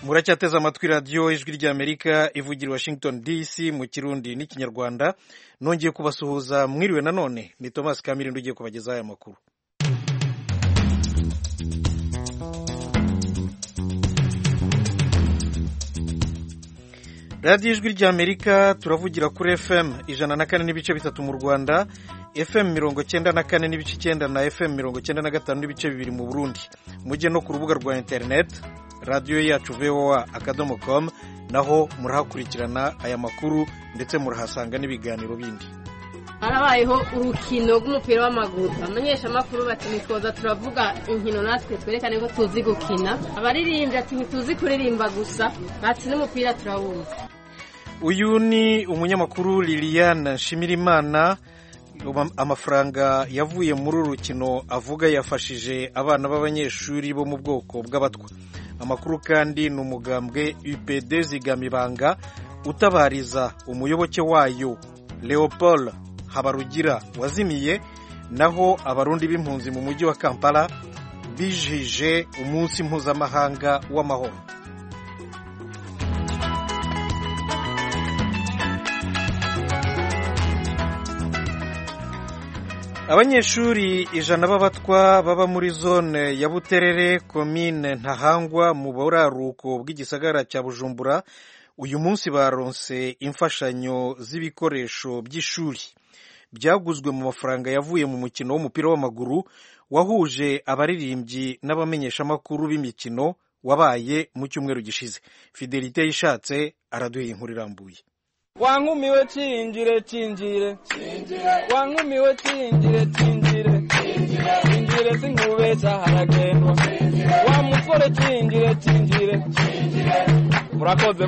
muracyateze amatwi radiyo ijwi ry'Amerika ivugira Washington DC mu kirundi n'ikinyarwanda. Nongeye kubasuhuza, mwiriwe nanone. Ni Thomas Kamirindo ugiye kubagezaho aya makuru. radiyo ijwi ry'Amerika turavugira kuri FM 104 n'ibice bitatu mu Rwanda, FM 94 n'ibice 9 na FM 95 n'ibice 2 mu Burundi. Mujye no ku rubuga rwa internet radiyo yacu voa.com, naho murahakurikirana aya makuru ndetse murahasanga n'ibiganiro bindi. Harabayeho urukino rw'umupira w'amaguru, amenyesha amakuru bati nitwoza turavuga inkino natwe twerekane ko tuzi gukina. Abaririmbyi ati ntituzi kuririmba gusa, bati n'umupira turawuzi. Uyu ni umunyamakuru Liliane Nshimirimana. Amafaranga yavuye muri uru rukino avuga yafashije abana b'abanyeshuri bo mu bwoko bw'abatwa. Amakuru kandi ni umugambwe UPD Zigamibanga utabariza umuyoboke wayo Leopold Habarugira wazimiye, naho abarundi b'impunzi mu mujyi wa Kampala bijije umunsi mpuzamahanga w'amahoro. Abanyeshuri 100 b'abatwa baba muri zone ya Buterere, komine Ntahangwa mu buraruko bw'igisagara cya Bujumbura, uyu munsi baronse imfashanyo z'ibikoresho by'ishuri byaguzwe mu mafaranga yavuye mu mukino w'umupira w'amaguru wahuje abaririmbyi n'abamenyesha makuru b'imikino wabaye mu cyumweru gishize. Fidelite yishatse araduha inkuru irambuye. Wangumiwe cinjire cinjire cinjire, wangumiwe cinjire cinjire cinjire, cinjire sinkubesha haragendwa, wa musore cinjire cinjire cinjire. Murakoze.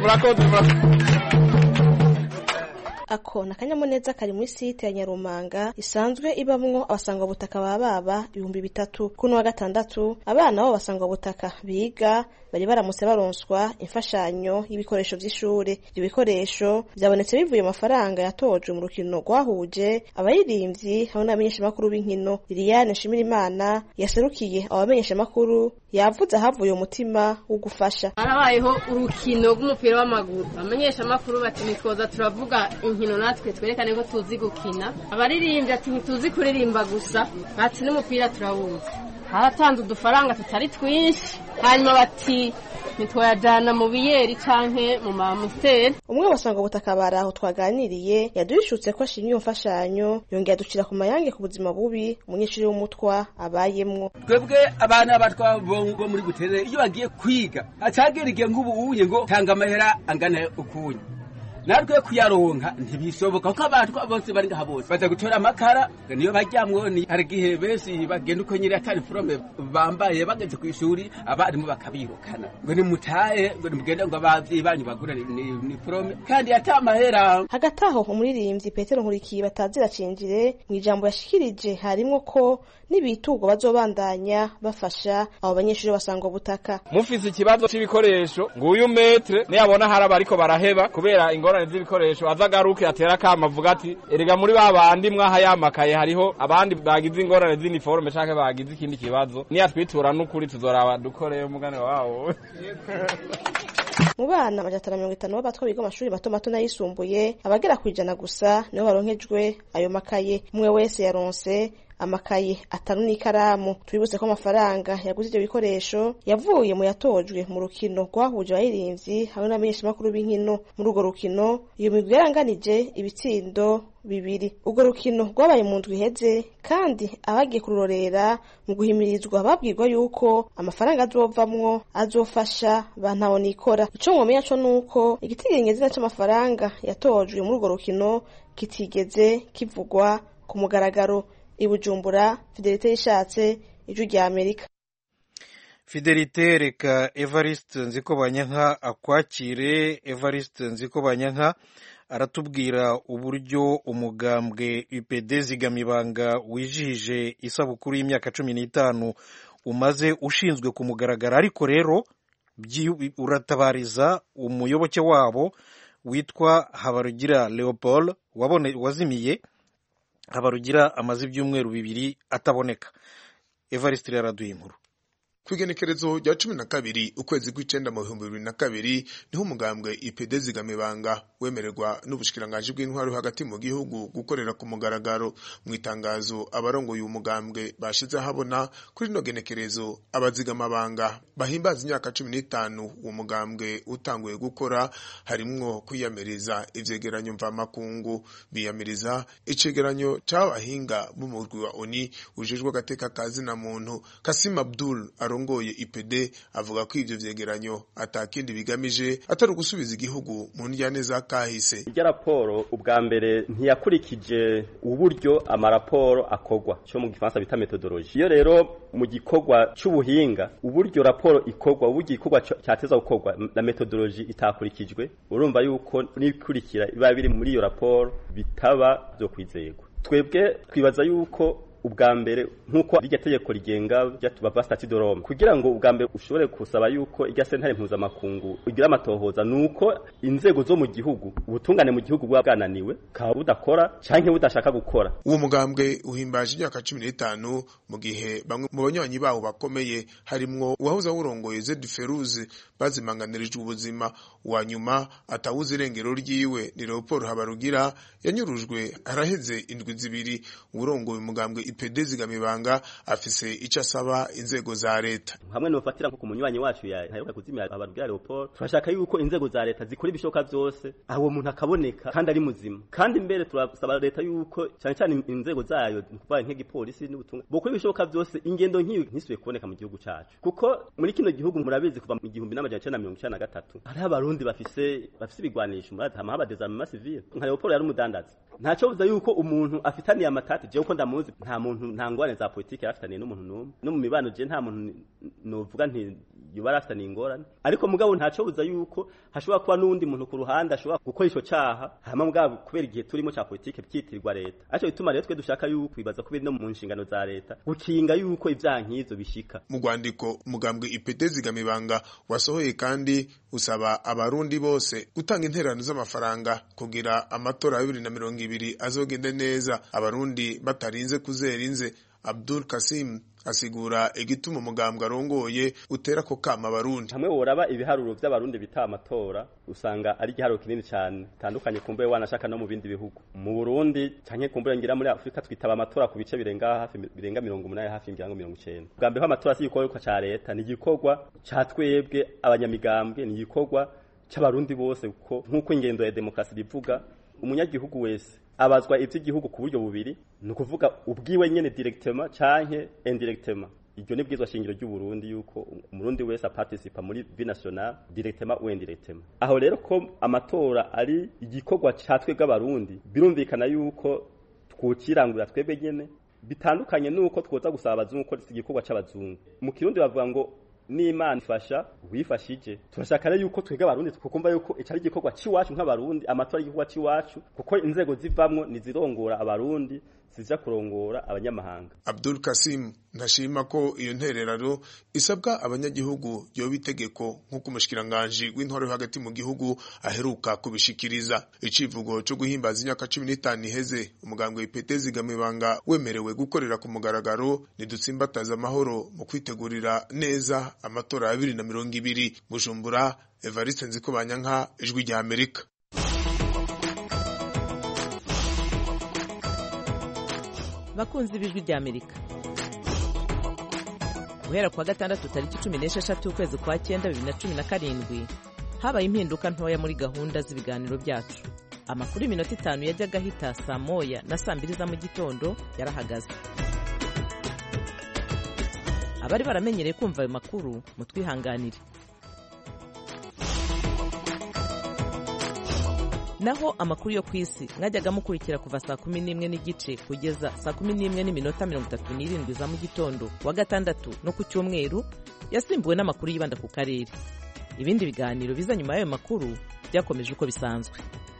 Ako nakanyamuneza kari muri site ya Nyarumanga isanzwe ibamwo abasangwa butaka baba 3,000. Kuno wa gatandatu abana bo basangwa butaka biga bari baramutse baronswa imfashanyo y'ibikoresho by'ishure. Ibyo bikoresho byabonetse bivuye amafaranga yatojwe mu rukino rwahuje abaririmbyi hamwe n'abamenyesha makuru b'inkino. Liliane Nshimirimana yaserukiye abamenyesha makuru yavuze havuye umutima wo gufasha. Harabayeho urukino rw'umupira w'amaguru, amenyesha makuru bati nitwoza turavuga inkino natwe twerekane ko tuzi gukina. Abaririmbyi ati ntituzi kuririmba gusa, bati n'umupira turawuzi. Haratanze udufaranga tutari twinshi, hanyuma bati nitwayajana mu biyeri canke mu mamusteri. Umwe basanga ubutaka baraho twaganiriye yaduhishutse ko ashimye umfashanyo, yongera ducira ku mayange ku buzima bubi umunyeshuri w'umutwa abayemwo. Twebwe abana batwa bo muri Buterere iyo bagiye kwiga acagerige nk'ubu ngo tanga amahera angana ukunye, natwe kuyaronka ntibishoboka ko abantu bose bari ngaha bose baza gutora amakara niyo bajyamwo. Ni arigihe besi bagenda uko nyiri atari forome bambaye bageze ku ishuri, abarimu bakabirukana ngo ni mutaye ngo nimugende ngo abavyi banyu bagura ni forome kandi atamahera. Hagati aho umuririmbyi Petero Nkurikiye batazira cinjire mu ijambo yashikirije harimo ko n'ibitugo bazobandanya bafasha abo banyeshuri basangwa butaka. Mufise ikibazo c'ibikoresho ngo uyu metre ne yabona haraba ariko baraheba kubera ingorane z'ibikoresho, azagaruke atera kama avuga ati erega muri babandi mwaha yamakaye hariho abandi bagize ingorane z'iniforme canke bagize ikindi kibazo, niya twitura n'ukuri tuzoraba dukoreye umugane wawo. Mu bana 150 b'abatwa biga amashuri mato mato n'ayisumbuye, abagera ku 100 gusa nibo baronkejwe ayo makaye. Umwe wese yaronse amakaye 5 n'ikaramu. Twibutse ko amafaranga yaguze ibyo bikoresho yavuye mu yatojwe mu rukino rwahuje abaririmbyi hamwe n'abamenyesha makuru b'inkino. Muri urwo rukino iyo migwi yaranganije ibitsindo 2. Urwo rukino rwabaye mu ndwi iheze, kandi abagiye kurorera mu guhimirizwa babwirwa yuko amafaranga azovamwo azofasha bantaho nikora. Ico mwomenya co nuko igitigenyezina c'amafaranga yatojwe muri urwo rukino kitigeze kivugwa ku mugaragaro. I Bujumbura, Fidelite yishatse, ijwi rya Amerika. Fidelite, reka Evariste Nzikobanyanka akwakire. Evariste Nzikobanyanka aratubwira uburyo umugambwe UPD Zigamibanga wijihije isabukuru y'imyaka 15 umaze ushinzwe ku mugaragara, ariko rero uratabariza umuyoboke wabo witwa Habarugira Leopold wazimiye. Habarugira amaze ibyumweru 2 ataboneka. Evariste yaraduye inkuru. Kwigenekerezo rya 12 ukwezi kw'icenda mu 2022 niho umugambwe IPD zigamibanga wemererwa n'ubushikiranganje bw'intwaro hagati mu gihugu gukorera ku mugaragaro. Mu itangazo abarongo uyu mugambwe bashize habona kuri no genekerezo abazigamabanga bahimbaza imyaka 15 uwo mugambwe utanguye gukora harimwo kwiyamiriza ivyegeranyo mva makungu, biyamiriza icegeranyo c'abahinga b'umurwi wa ONU ujejwe agateka kazi na muntu. Kasim Abdul arongoye IPD avuga ko ivyo vyegeranyo atakindi bigamije atari gusubiza igihugu mu njyane za kahise. Irya raporo ubwa mbere ntiyakurikije uburyo amaraporo akogwa cyo mu gifaransa bita methodology. Iyo rero mu gikorwa cy'ubuhinga uburyo raporo ikogwa uburyo ikorwa cyateza gukogwa na methodology itakurikijwe, urumva yuko nikurikira iba biri muri iyo raporo bitaba byo kwizegwa. Twebwe twibaza yuko ubwa mbere nkuko irya tegeko rigenga ryatubava statut de Rome kugira ngo ubwa mbere ushobore kusaba yuko irya sentare mpuzamakungu igira amatohoza nuko inzego zo mu gihugu ubutungane mu gihugu bwananiwe kaba budakora canke budashaka gukora. Uwo mugambwe uhimbaje imyaka 15 mu gihe bamwe mu banywanyi bawo bakomeye harimwo uwahoze urongoye Zed Feruzi bazimanganirijwe ubuzima. Wa nyuma atawuze irengero ryiwe ni Leopold Habarugira yanyurujwe araheze indwi zibiri. Urongoye umugambwe IPD zigamibanga afise ico asaba inzego za leta. Hamwe no fatira nko kumunywanyi wacu yaheruka kuzimya Habarugira Leopold, turashaka yuko inzego za leta zikora ibishoka byose aho umuntu akaboneka kandi ari muzima. Kandi mbere turasaba leta yuko cyane cyane inzego zayo kuva nk'igipolisi n'ubutunga bokora ibishoka byose ingendo nk'iyo ntisuye kuboneka mu gihugu cyacu, kuko muri kino gihugu murabizi kuva mu 1993 hari abarundi bafise ibigwanisho murazi hama desarmement civil. Nka Leopold yari umudandaza, ntaco buza yuko umuntu afitaniye amatati je uko ndamuzi nta muntu nta ngwane za politike yarafitaniye n'umuntu numwe no mu mibano je nta muntu novuga nti yubara afitaniye ingorane, ariko mugabo ntaco buza yuko hashobora kuba n'undi muntu ku ruhande ashobora gukora ico caha hama mugabo kubera igihe turimo ca politike byitirwa leta. Aco bituma rero twe dushaka yuko bibaza kubera no mu nshingano za leta gukinga yuko ivyankizo bishika. Mu Rwandiko umugambwe IPD zigamibanga wasohoye kandi usaba abarundi bose gutanga intererano z'amafaranga kugira amatora ya 2020 azogende neza abarundi batarinze kuzera inze. Abdul Kasim asigura igituma umugambwe arongoye utera ko kama abarundi. Hamwe woraba ibiharuro by'abarundi bita amatora usanga ari giharuro kinini cyane tandukanye kumbe wanashaka no mu bindi bihugu. Mu Burundi canke kumbe ngira muri Afrika twitaba amatora ku bice birenga 80 hafi 90. Bwambe ho amatora si igikorwa ca leta, ni igikorwa ca twebwe abanyamigambwe, ni igikorwa c'abarundi bose kuko nkuko ingendo ya demokrasi bivuga umunyagihugu wese abazwa ivy'igihugu ku buryo bubiri, ni ukuvuga ubwiwe nyene directement canke indirectement. Iryo ni bwizwa shingiro ry'u Burundi yuko umurundi wese participa muri vie nationale directement ou indirectement. Aho rero ko amatora ari igikorwa catwe bw'abarundi birumvikana yuko twokirangura twebwe nyene bitandukanye nuko twoza gusaba abazungu ko igikorwa c'abazungu. Mu Kirundi bavuga ngo n'Imana ifasha wifashije. Turashaka rero yuko twega abarundi tukumva yuko icari igikorwa ciwacu nk'abarundi, amatora y'igikorwa ciwacu kuko inzego zivamwo nizirongora abarundi zija kurongora abanyamahanga. Abdul Kasim ntashima ko iyo ntererano isabwa abanyagihugu yoba itegeko nk'uko umushikiranganje w'intwaro hagati mu gihugu aheruka kubishikiriza. Icivugo cyo guhimbaza imyaka 15 iheze umugambwe IPD zigamibanga wemerewe gukorera ku mugaragaro nidutsimbataza amahoro mu kwitegurira neza amatora ya 2020. Bujumbura, Evariste Nzikobanyanka, Ijwi rya Amerika. Bakunzi b'Ijwi rya Amerika, guhera kwa gatandatu tariki 16 ukwezi kwa 9 2017 habaye impinduka ntoya muri gahunda z'ibiganiro byacu. Amakuru iminota 5 yajyaga hita saa moya na saa 2 za mu gitondo yarahagaze. Abari baramenyereye kumva ayo makuru mutwihanganire. Naho amakuru yo kwisi mwajyaga mukurikira kuva saa 11 n'igice kugeza saa 11 n'iminota 37 za mu gitondo wa gatandatu no ku cyumweru yasimbuwe n'amakuru yibanda ku karere. Ibindi biganiro biza nyuma y'ayo makuru byakomeje uko bisanzwe.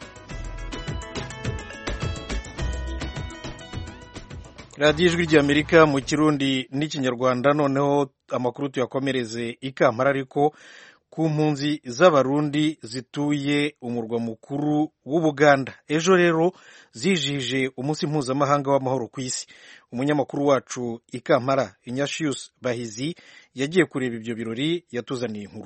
Radio Ijwi ry'Amerika mu Kirundi n'ikinyarwanda. Noneho amakuru tuyakomereze ikampara ariko ku mpunzi z'abarundi zituye umurwa mukuru w'Ubuganda. Ejo rero zijije umunsi mpuzamahanga w'amahoro ku isi. Umunyamakuru wacu i Kampala Ignatius Bahizi yagiye kureba ibyo birori, yatuzaniye inkuru.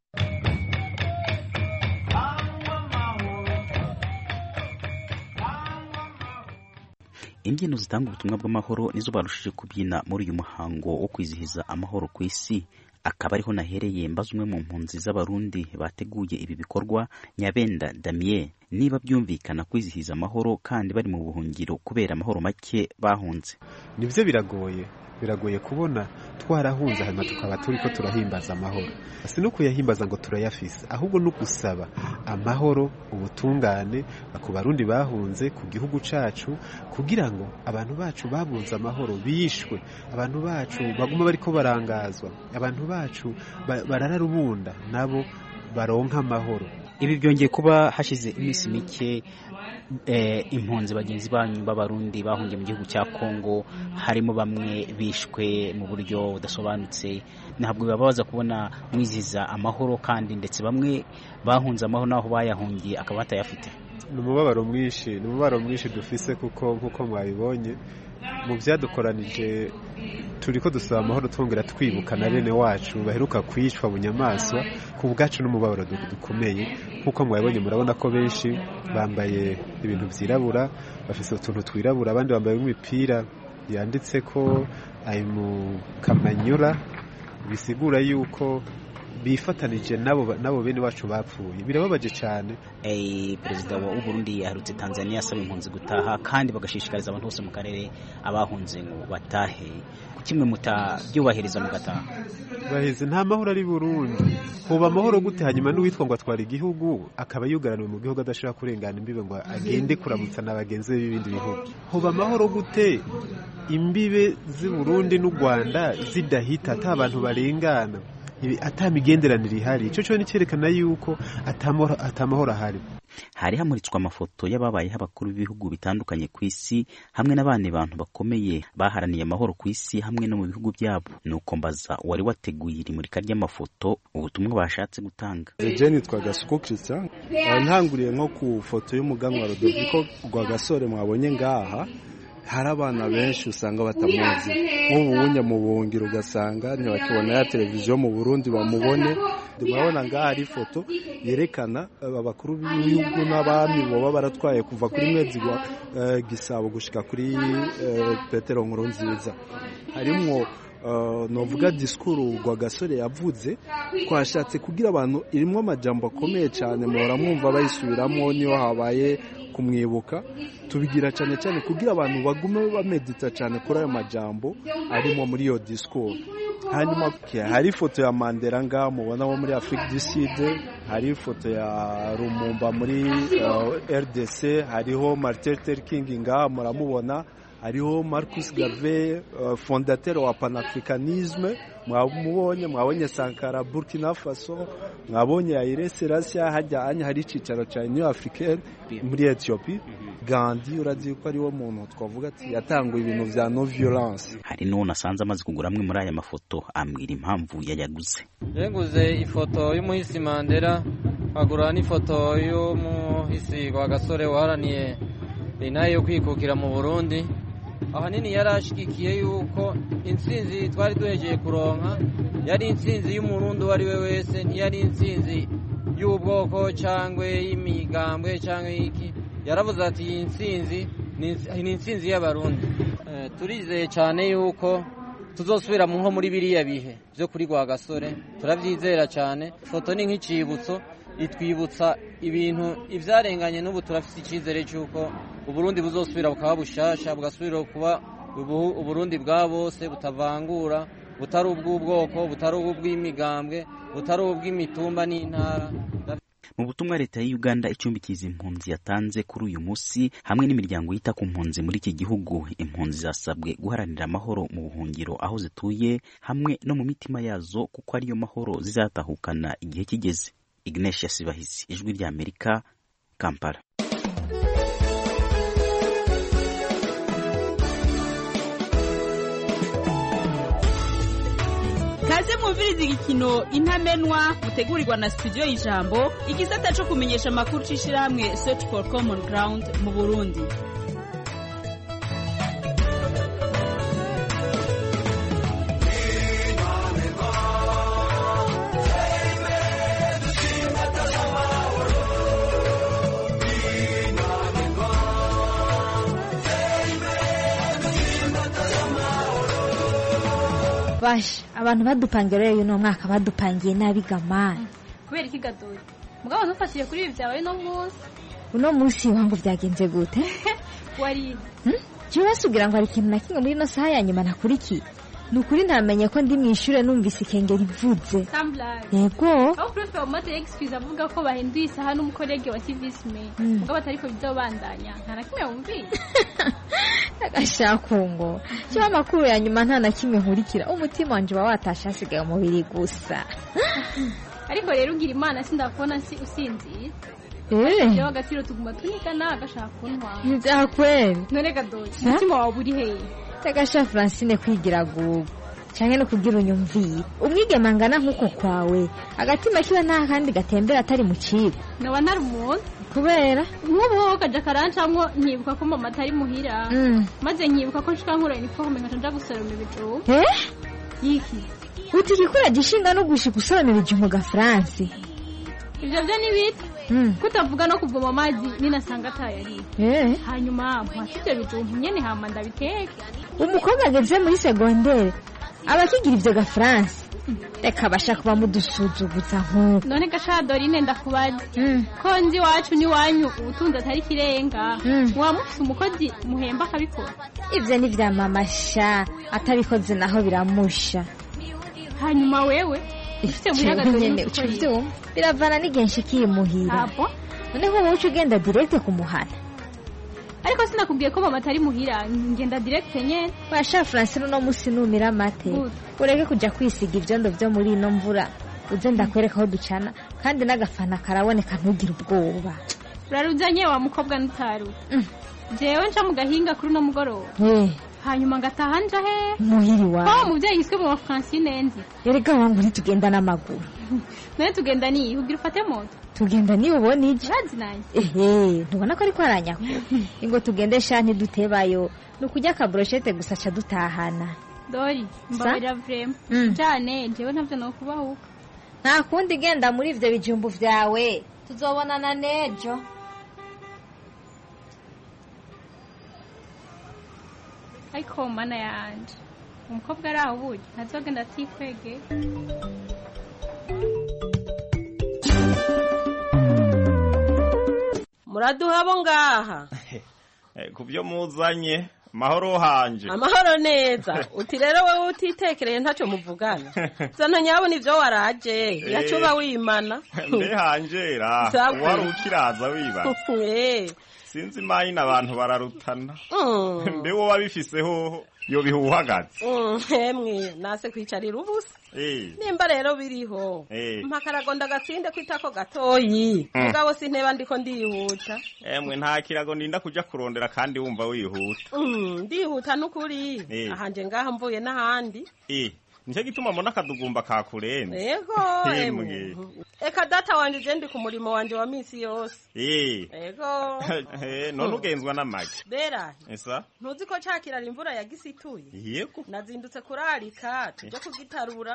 Imbyino zitanga ubutumwa bw'amahoro nizo barushije kubyina muri uyu muhango wo kwizihiza amahoro ku isi. Akaba ariho nahereye mbaza umwe mu mpunzi z'abarundi bateguye ibi bikorwa, Nyabenda Damien, niba byumvikana kwizihiza amahoro kandi bari mu buhungiro kubera amahoro make bahunze. Nivyo biragoye kubona twarahunze hanyuma tukaba turiko turahimbaza amahoro. Si no kuyahimbaza ngo turayafise, ahubwo no gusaba amahoro, ubutungane ku Barundi bahunze ku gihugu cacu, kugira ngo abantu bacu babunze amahoro bishwe, abantu bacu baguma bariko barangazwa, abantu bacu barara rubunda nabo baronka amahoro. Ibi byongeye kuba hashize iminsi mike impunzi bagenzi banyu b'abarundi bahungiye mu gihugu cya Kongo harimo bamwe bishwe mu buryo budasobanutse. Ntabwo bibabaza kubona mwizihiza amahoro kandi ndetse bamwe bahunze amahoro naho bayahungiye akaba batayafite? Ni umubabaro mwinshi dufise, kuko nkuko mwabibonye mu byadukoranije turiko dusaba amahoro, twongera twibuka na bene wacu baheruka kwicwa mu nyamaswa. Ku bwacu n'umubabaro dukomeye, nkuko mwabibonye murabona ko benshi bambaye ibintu byirabura, bafise utuntu twirabura, abandi bambaye imipira yanditse ko ari mu Kamanyura, bisigura yuko bifatanije nabo bene wacu bapfuye. Birababaje cyane. Perezida wa Burundi yaherutse Tanzania asaba impunzi gutaha kandi bagashishikariza abantu bose mu karere abahunze ngo batahe. Kimwe mutabyubahiriza mugataha? Baheze nta mahoro ari Burundi. Hoba amahoro gute hanyuma n'uwitwa ngo atwara igihugu akaba yugaraniwe mu gihugu adashaka kurengana imbibe ngo agende kuramutsa n'abagenzi b'ibindi bihugu? Hoba amahoro gute imbibe z'i Burundi n'u Rwanda zidahita ata abantu barengana, atamigenderanire ihari? Ico cyo nicyerekana yuko atamahoro ahari. Hari hamuritswe amafoto y'ababayeho abakuru b'ibihugu bitandukanye ku isi hamwe n'abandi bantu bakomeye baharaniye amahoro ku isi hamwe no mu bihugu byabo. Nuko mbaza wari wateguye iri murika ry'amafoto ubutumwa bashatse gutanga. Jeni Twagasuko Christian, ntanguriye nko ku foto y'umuganwa Rodoviko Rwagasore mwabonye ngaha. Hari abana benshi usanga batamuzi, nk'ubunya mu buhungiro ugasanga ntibakibona ya televiziyo mu Burundi bamubone. Ndabona ngaha hari ifoto yerekana abakuru b'ibihugu n'abami boba baratwaye kuva kuri Mwezi wa Gisabo gushika kuri Petero Nkurunziza. Harimwo novuga diskuru Rwagasore yavuze ko ashatse kugira abantu irimwo amajambo akomeye cyane, muhora mwumva bayisubiramo niyo habaye kumwibuka. Tubigira cyane cyane kugira abantu bagume bamedita cyane kuri ayo majambo arimo muri iyo diskuru. Hanyuma hari ifoto ya Mandela ngaha mubona wo muri Afrique du Sud, hari ifoto ya Lumumba muri RDC, hariho Martin Luther King ngaha muramubona, hariho Marcus Garvey fondateur wa panafricanisme mwabonye Sankara Burkina Faso, mwabonye Haile Selassie, hajya anya hari icicaro cya Union Africaine muri Ethiopia. Gandhi urazi ko ari wo muntu twavuga ati yatanguye ibintu vya no violence. Hari no nasanze amaze kugura amwe muri aya mafoto ambwira impamvu yayaguze. Yenguze ifoto y'umuhisi Mandela, agura n'ifoto y'umuhisi Rwagasore waharaniye inaye yo kwikukira mu Burundi. Ahanini yarashigikiye yuko intsinzi twari duhejeye kuronka yari intsinzi y'umurundi wari we wese, ntiyari intsinzi y'ubwoko cyangwa y'imigambwe cyangwa iki. Yaravuze ati iyi ntsinzi ni intsinzi y'abarundi. Turizeye cyane yuko tuzosubira mu nko muri biriya bihe byo kuri Rwagasore, turabyizera cyane. Foto ni nk'icibutso itwibutsa ibintu ivyarenganye, n'ubu turafite icyizere cyuko Uburundi buzosubira bukaba bushasha, bugasubira kuba Uburundi bwa bose, butavangura, butari ubw'ubwoko, butari ubw'imigambwe, butari ubw'imitumba n'intara. Mu butumwa leta ya Uganda icumbikiza impunzi yatanze kuri uyu munsi hamwe n'imiryango yita ku mpunzi muri iki gihugu, impunzi zasabwe guharanira amahoro mu buhungiro aho zituye hamwe no mu mitima yazo, kuko ariyo mahoro zizatahukana igihe kigeze. Ignatius Bahizi, Ijwi rya Amerika, Kampala. Kaze mu mwumviriza igikino intamenwa mutegurirwa na studio y'Ijambo igisata cyo kumenyesha amakuru c'ishirahamwe Search for Common Ground mu Burundi. Basha abantu badupangira rero uno mwaka badupangiye nabi gamana. Kubera iki gadoye? Mugabo ntufashije kuri ibi byawe no munsi. Uno munsi wangu byagenze gute? Wari. Je basugira ngo ari ikintu na kimwe muri no saha ya nyuma nakurikiye. Nukuri ntamenye ko ndi mwishure numvise ikengera ivuze. Yego. Aho prof umate excuse avuga ko bahinduye isaha n'umukorege wa civisme. Mugabo atariko bizobandanya. Nta na kimwe wumvise. Agashakungo. Cyo amakuru ya nyuma nta na kimwe nkurikira. Umutima wanje watasha asigaye umubiri gusa. Ariko rero ugira Imana sindakubona usinzi. Yo agaciro tuguma tunikana agashaka kuntwa. Nzakweli. None gadoye. Umutima wawe uri hehe? Tagasha Francine kwigira gugu. Canke no kugira unyumvire. Umwigema ngana nkuko kwawe. Agatima kiba nta kandi gatembera atari mu kigo. Noba ntari umuntu. Kubera nk'ubu kaja karancamwo nkibuka ko mama atari muhira. Maze nkibuka ko nshika nkura uniforme nkaja gusoroma ibijumbu. Yiki. Uti gikora gishinga no gushika usoroma ibijumbu ga France. Ivyo byo ni bita. Kutavuga no kuvoma amazi ninasanga atayari. Hanyuma mpatije bijumbu nyene hama ndabiteke. Umukobwa ageze muri secondaire abakigira ivyo ga France. Reka bashaka bamudusuzuguza nkuko. None gasha Dorine ndakubaza. Ko nzi wacu ni wanyu ubutunzi atari kirenga. Mwamufise umukozi muhemba akabikora. Ivyo ni vya mama sha atabikoze naho biramusha. Hanyuma wewe ufite muyaga Dorine ucuvyo biravana n'igenshi kimuhira. Abo none ho ucu ugenda direct kumuhana. Ariko sinakubwiye ko mama atari muhira ngenda direct nyene. Basha Francine no musi numira mate. Ureke kuja kwisiga ivyondo vyo muri ino mvura. Uze ndakwereka aho ducana kandi n'agafana karaboneka ntugira ubwoba. Uraruzanye wa mukobwa nutaru. Jewe nca mu gahinga kuri no mugoroba. Hanyuma ngataha nja he? Muhiri wa. Ko muvyeyi yiswe mu Francine nzi. Erega wangu ntitugenda n'amaguru. None tugenda ni ugira ufate moto. Tugenda ni ubona iki? Bazi nanje. Ntubona ko ari kwaranyako. Ingo tugende shanti dutebayo. Nukujya ka brochette gusa cha dutahana. Dori, mbabarira vrem. Jane, jewe ntavyo no kubahuka. Nta kundi genda muri ivyo bijumbu vyawe. Tuzobonana nejo. Ariko mana yanje. Umukobwa ari aho ubuye, ntazogenda atikwege. Muraduhabo ngaha. Kubyo muzanye mahoro hanje. Amahoro neza. Uti rero wewe utitekereye ntaco muvugana. Zana nyabona ivyo waraje. Yacuba wimana. Mbe hanjera. Wari ukiraza wibana. Sinzi mayina abantu bararutana. Mbe wo wabifise hoho yo bihuhagaze. Hemwe nase kwicarira ubusa. Nimba rero biriho. Mpakaragonda gatsinde kwitako gatoyi. Mugabo sinteba ndiko ndihuta. Emwe nta kirago ndinda kuja kurondera kandi wumva wihuta. Ndihuta nukuri. Ahanje ngaha mvuye n'ahandi. Nicyo gituma mbona akadugumba kakurenze. Yego emwe. Eka data wanje je ndi ku murimo wanje wa misi yose. Yego. None ugenzwa n'amagi. Bera. Esa. Ntuzi ko cakira imvura yagisituye. Yego. Nazindutse kurarika tuje kugitarura.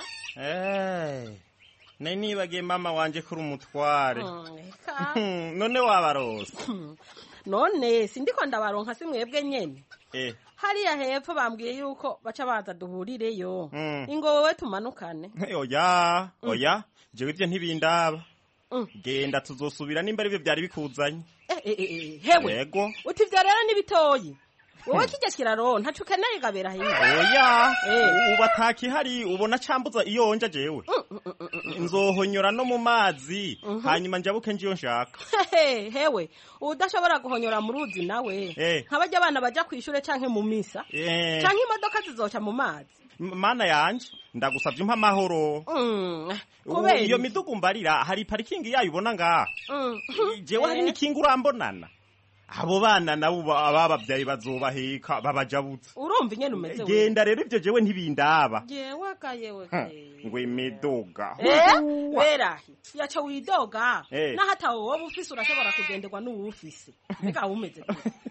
Nibagiye mama wanje kuri umutware. None wabarose. None sindiko ndabaronka simwebwe nyene. Hariya hepfo bambwiye yuko baca baza duhurireyo. Ingo wowe tumanukane. Oya, jewe ivyo ntibindaba. Genda tuzosubira nimba aribyo byari bikuzanye. Hewe. Yego. Uti vyo rero nibitoyi. Wowe kijya kiraro ntacu keneye gabera hiyo. Oya. Ubataki hari ubona cambuza iyo onja jewe. Nzohonyora no mu mazi hanyuma njabuke njiyo nshaka. Hewe, udashobora guhonyora mu ruzi nawe. Nk'abajya abana baja kwishure canke mu misa. Canke imodoka zizoca mu mazi. Mana yanje ndagusavye umpa amahoro. Iyo midugu mbarira hari parking yayo ubona ngaha. Jewe hari n'ikinga urambonana. abo bana nabo ababavyaye bazobaheka babajabutse urumva ingene umeze genda rero ivyo jewe ntibindaba jewe kayewe ngo imidoga werahi yaca widoga naho atawe wowe ufise urashobora kugenderwa n'uwufise mbega umeze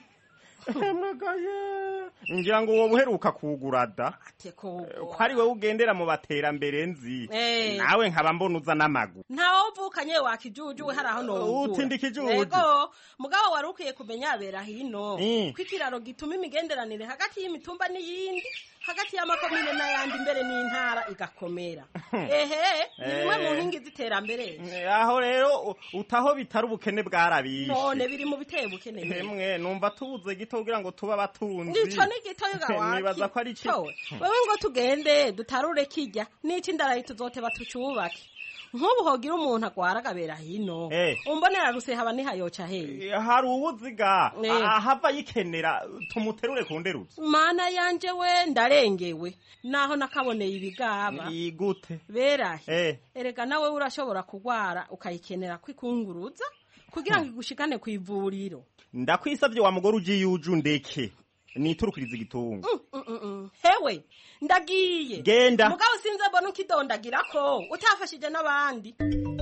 ngira ngo wowe uheruka kugurada ko ari wowe ugendera mu baterambere nzi nawe nkaba mbona uza n'amaguru ntawe uvukanye wakijuju we haraho no utindi kijuju yego mugabo wari ukwiye kumenya abera hino kwikiraro gituma imigenderanire hagati y'imitumba n'iyindi hagati y'amakomine n'ayandi mbere n'intara igakomera nimwe mu nkingi z'iterambere aho rero utaho bitari ubukene bwarabishe none biri mu biteye ubukene hemwe numva tubuze gito kugira ngo tuba batunzi nico ni gito yoga nibaza ko ari cyo wewe ngo tugende dutarure kijya n'iki ndarayi tuzoteba tucubake nk'ubu hogira umuntu agwara agabera hino umbonera ruse haba nihayoca hehe hari uwuziga ahava yikenera tumuterure ku nderutse mana yanje we ndarengewe naho nakaboneye ibigaba igute berahe erega nawe urashobora kugwara ukayikenera kwikunguruza kugira ngo igushikane ku ivuriro ndakwisavye wa mugore ugiye ujundeke niturukiriza igitungo hewe ndagiye genda mugabo sinze mbona ukidondagira ko utafashije n'abandi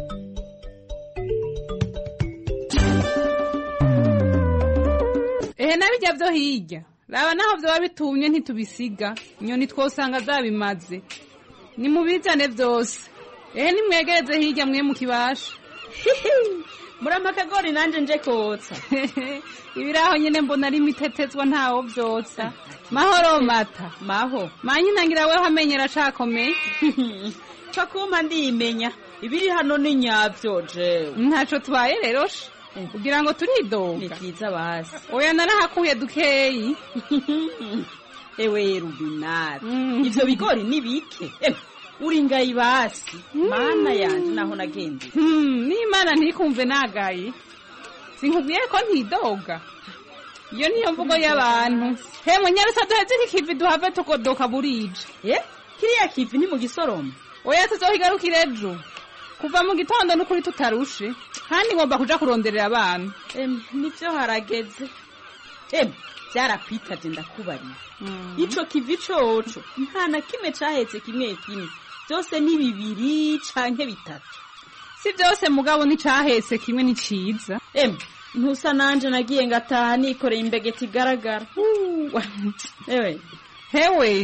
nabijya byo hirya raba naho vyoba bitumye ntitubisiga inyoni twosanga zabimaze nimubizane vyose nimwegereze hirya mwe mu kibasha murama kagori nanje nje kotsa ibiraho nyene mbona ari imitetezwa ntawo vyotsa mahoro mata maho manyi nangira weho amenyera cakomeye co kumpa ndimenya ibiri hano ni nyavyo jewe ntaco twaye rero kugira ngo turidoga ni vyiza basi oya narahakuye dukeyi ewe rubinari ivyo bigori ni bike uri ngayi basi mana yanje naho nagende n'imana ntikumve nagaye sinkubwiye ko ntidoga iyo niyo mvugo y'abantu hemwe nyarusa duheze ikivi duhave tugodoka burije kiriya kivi ni mu gisoroma oya tuzohigarukira ejo kuva mu gitondo n'ukuri tutarushe kandi ngomba kuja kuronderera abana nivyo harageze vyarakwitaje ndakubariye ico kivi coco nta na kimwe cahetse kimwe kimwe byose ni bibiri canke bitatu si byose mugabo ni cahetse kimwe ni ciza ntusa nanje nagiye ngataha nikoreye imbegeti igaragara hewe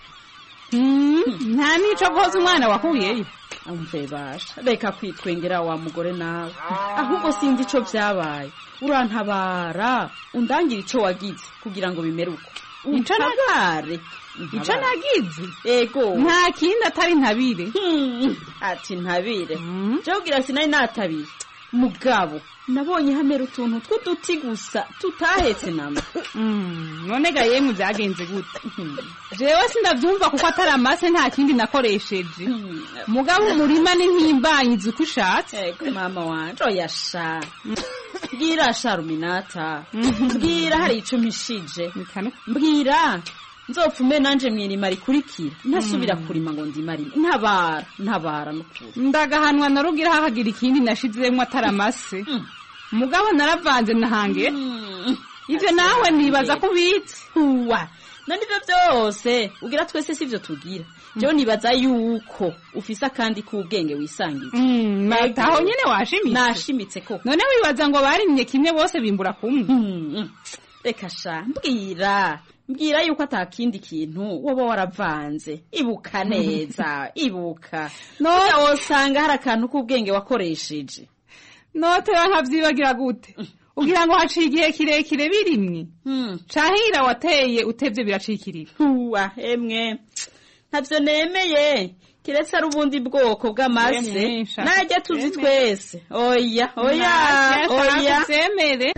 nta nico guhoza umwana wahuyeyo umve basha reka kwitwengera wa mugore nawe ahubwo sinzi ico vyabaye urantabara undangira ico wagize kugira ngo bimere uko untabare ico nagize ego nta kindi atari ntabire ati ntabire jogira sinari natabire mugabo nabonye hamera utuntu tw'uduti gusa tutahetse nama none ga yemwe byagenze gute jewe sindavyumva kuko atari amase nta kindi nakoresheje mugabo umurima ni nk'imbanyizi uko ushatse mama wanje oyasha mbwira sharuminata mbwira hari ico mpishije mbwira nzopfume nanje mwirima rikurikira ntasubira kurima ngo ndimarime ntabara n'ukuri ndagahanwa narugira hakagira ikindi nashizemwo atari amase mugabo naravanze nahange ivyo nawe nibaza ko ubitse none ivyo vyose ugira twese sivyo tugira jewe nibaza yuko ufise akandi k'ubwenge wisangiza aho nyene washimitse nashimitse koko none wibaza ngo barimye kimwe bose bimbura kumwe reka sha mbwira yuko atakindi kintu woba waravanze ibuka neza ibuka none wosanga hari akantu k'ubwenge wakoresheje notewe nkavyibagira gute ugira ngo haciye igihe kirekire birimwe cahira wateye utevye biracikirira emwe ntavyo nemeye kiretse ari ubundi bwoko bw'amase najya tuzi twese oya semere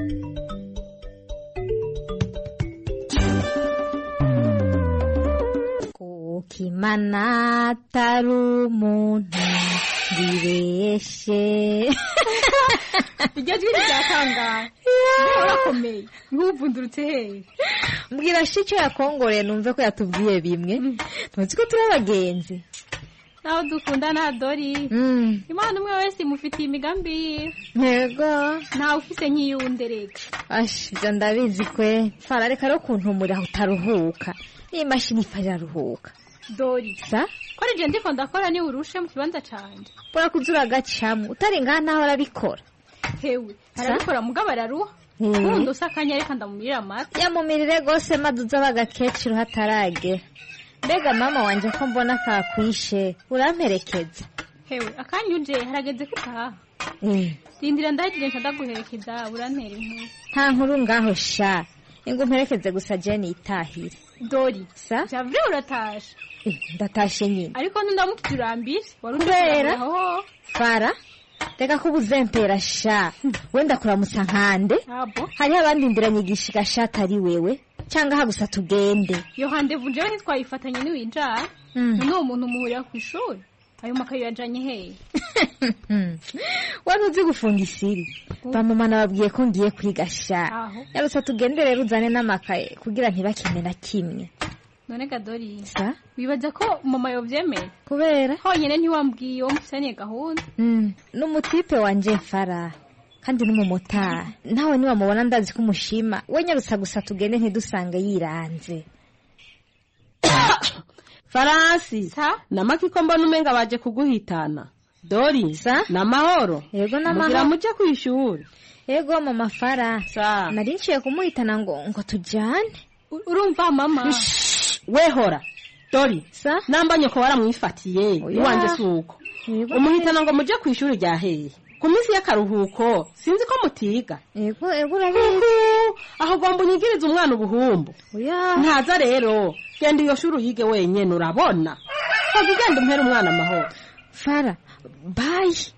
Kimana atari umuntu bibeshe iryo jwi ryatangaye urakomeye nk'uvundurutse hehe mbwira shi icyo yakongoreye numve ko yatubwiye bimwe tuzi ko turi abagenzi naho dukundana Dori Imana umwe wese imufitiye imigambi yiwe yego ntawe ufise nk'iyundi reka ibyo ndabizi kwe Fara reka rero kuntumura utaruhuka iyi mashini iraruhuka Dori ko ari je ndiko ndakora ni urushe mu kibanza canje urakuzura agacamo utari ngaha naho arabikora hewe arabikora mugabo araruha kundi usakanya reka ndamumirira amata yamumirire gose maduza bagakecuru hatarage mbega mama wanje ko mbona kakwishe uramperekeza hewe akanya uje harageze kutaha rindira ndagire ndaguherekeza urantera inkuru nta nkuru ngaho sha ingo mperekeze gusa Jenny itahire Dori javre uratashe ndatashe nyine ariko ndamukirambire warubera Fara reka kubuzempera sha wenda kuramutsa nkande hari abandi ndiranyigisha gashata ari wewe cyangwa hagusa tugende Yohande vunjewe ntitwayifatanye ni winjara no umuntu muhurira ku ishuri ayo makayo yajanye hehe wari uzi gufunga isiri bamama nababwiye ko ngiye kwiga sha yarutse tugende rero uzane n'amakaye kugira ntibakine na kimwe none Gadori wibaza ko mama yovyemeye kubera honyene ntiwambwiye wo mufitanye gahunda n'umutipe wanje Fara kandi n'umumotari nawe niwamubona ndazi ko umushima we nyarutsa gusa tugende ntidusange yiranze Farasi namakiko mbona umenga baje kuguhitana Dori na mahoro yego na mahoro mugira muje kwishuri yego mama Fara nari nciye kumuhitana ngo tujane urumva mama wehora Dori nambanye ko waramwifatiye iwanje suko umuhitana ngo muje kwishuri rya hehe ku minsi y'akaruhuko sinzi ko mutiga yego urabizi aho gomba unyigiriza umwana ubuhumbu ntaza rero genda iyo shuri yige wenyene urabona hoga ugenda umpera umwana amahoro Fara bye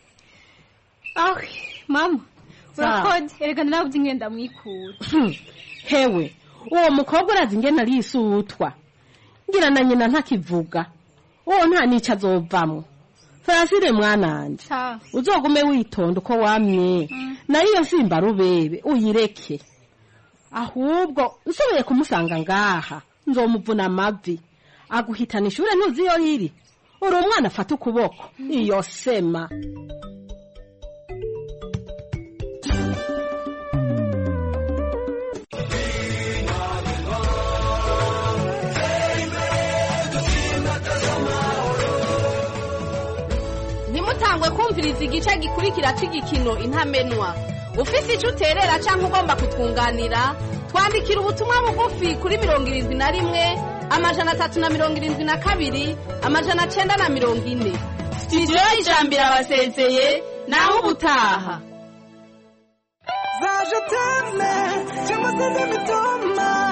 mama urakoze erega narabuze ingenda mwikura hewe uwo mukobwa urazi ingene arisutwa ngira na nyina ntakivuga uwo nta nica azovamwo Farasire mwananje uzogume witonda uko wamye nariyo simba rubebe uyireke ahubwo usoboye kumusanga ngaha nzomuvuna amavi aguhitana ishure ntuzi iyo riri uri umwana afata ukuboko iyo sema Nimutangwe kumviriza igice gikurikira c'igikino intamenwa ufise ico uterera canke ugomba kutwunganira twandikira ubutumwa bugufi kuri 71 372 940 studio y'ijambira abasezeye naho ubutaha zaje teme cyamaze mitoma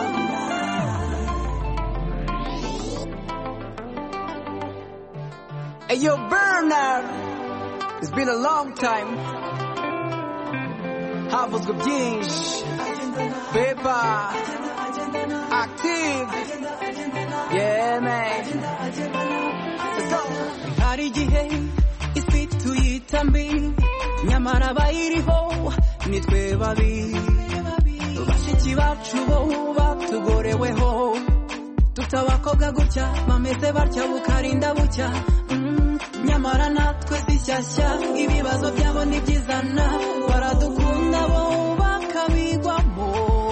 Hey yo Bernard, it's been a long time. Havuzwe byinshi, Pepa, active, yeah man. Let's go. Hari igihe isi tuyitambi, nyamara bayiriho nitwe babi. Bashiki bacu bo batugoreweho, tutabakobwa gutya, bameze batya bukarinda bucya. Nyamara natwe zishyashya ibibazo byabo n'ibyizana baradukunda bo bakabigwamo.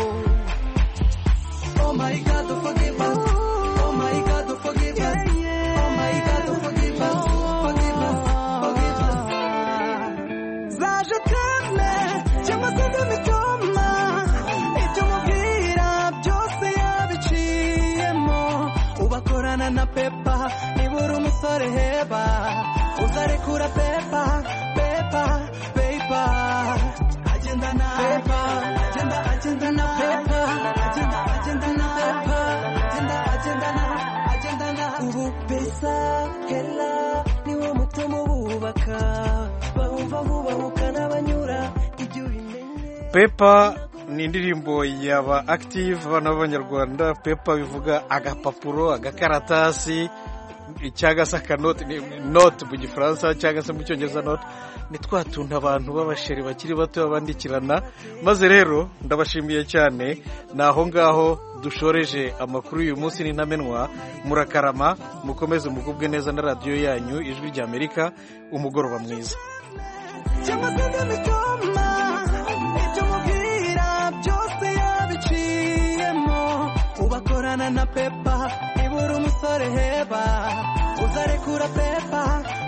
Oh my God, forgive us. Oh my God, forgive us. Oh my God, forgive us. Forgive us. Forgive us. Zaje teme cyamaze mitoma ibyo mubwira byose yabiciyemo ubakorana na Pepa nibura umusore heba uzarekura Pepa agenda na Pepa agenda na Pepa agenda na ubu pesa hela niwo mutomo bubaka bahumva bubahuka n'abanyura ibyo bimenye Pepa ni indirimbo yaba active abana b'abanyarwanda. Pepa bivuga agapapuro agakaratasi cyangwa se akanoti note mu gifaransa cyangwa se mu cyongereza note, ni twa tuntu abantu b'abasheri bakiri bato babandikirana. Maze rero ndabashimiye cyane, ni aho ngaho dushoreje amakuru y'uyu munsi n'intamenwa. Murakarama, mukomeze mugubwe neza na radiyo yanyu Ijwi ry'Amerika. Umugoroba mwiza. Ubakorana na pepa ibura umusore heba uzarekura pepa